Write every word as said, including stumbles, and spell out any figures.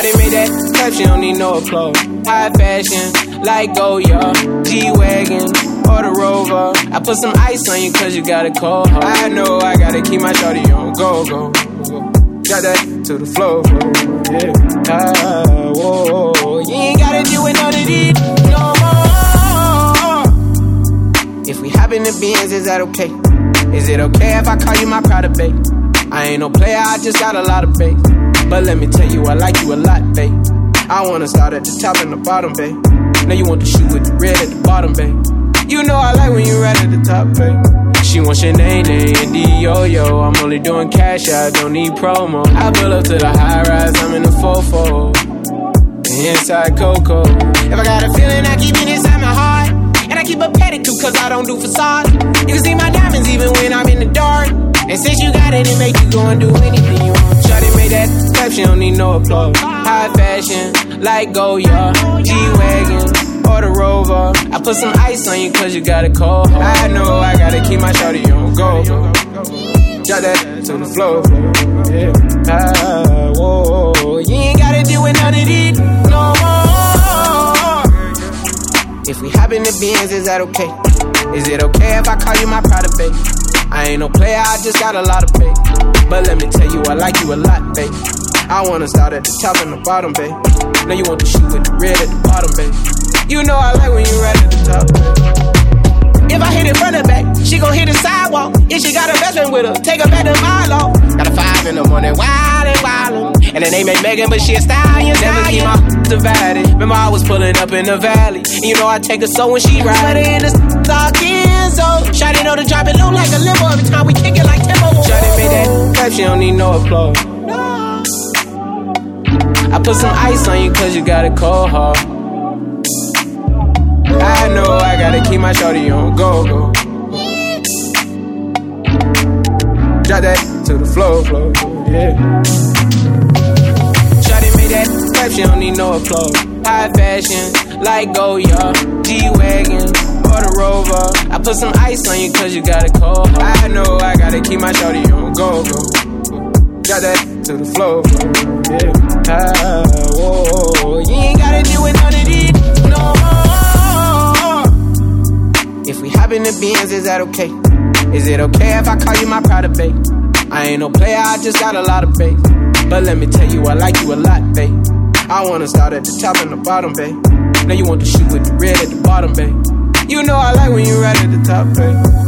Shawty made that clap, she don't need no applause. High fashion, like Goya, G-Wagon, or the Rover. I put some ice on you cause you got a cold heart. I know I gotta keep my shawty on go, go, go. Got that to the floor, floor, yeah. Ah, whoa, whoa. You ain't gotta do it none of these no more. If we hop in the Benz, is that okay? Is it okay if I call you my pride, babe? I ain't no player, I just got a lot of faith. But let me tell you, I like you a lot, babe. I wanna start at the top and the bottom, babe. Now you want the shoe with the red at the bottom, babe. You know I like when you right at the top, babe. She wants your name, name, and D-Yo-Yo. I'm only doing cash, I don't need promo. I pull up to the high rise, I'm in the fofo. Inside Coco. If I got a feeling, I keep it inside my heart. And I keep a pedicure cause I don't do facade. You can see my diamonds even when I'm in the dark. And since you got it, it make you go and do anything you want. Shawty made that clap, she don't need no applause. High fashion, like Goya, G-Wagon, or the Rover. I put some ice on you cause you got a cold heart. I know I gotta keep my shawty on go, go. Drop that to the floor, yeah. Ah, whoa, whoa. You ain't gotta do it none of these no more. If we hop in the Benz, is that okay? Is it okay if I call you my pride, babe? I ain't no player, I just got a lot of faith. But let me tell you, I like you a lot, babe. I wanna start at the top and the bottom, babe. Now you want the shoe with the red at the bottom, babe. You know I like when you right at the top, babe. If I hit it front and back, she gon' hit the sidewalk. If she got a best friend with her, take her back to Milo. Got a five in the morning, wildin', wildin'. And the name ain't Megan, but she a stallion, stallion. Never keep my divided. Remember I was pulling up in the valley. And you know I take her so when she ride. Put her in the talking, so Shawty know to drop it low like a limo. Every time we kick it like tempo. Shawty made that clap, she don't need no applause. I put some ice on you cause you got a cold heart. I know I gotta keep my shawty on go, go. Drop that to the floor, floor, yeah. Shawty made that clap, she don't need no applause. High fashion, like Goya, G-Wagon, or the Rover. I put some ice on you cause you got a cold heart. I know I gotta keep my shawty on go, go. Drop that to the floor, floor, yeah. Ah, whoa, whoa. You ain't gotta do it none of these no more. If we hop in the Benz, is that okay? Is it okay if I call you my pride, babe? I ain't no player, I just got a lot of faith. But let me tell you, I like you a lot, babe. I wanna start at the top and the bottom, babe. Now you want the shoe with the red at the bottom, babe. You know I like when you right at the top, babe.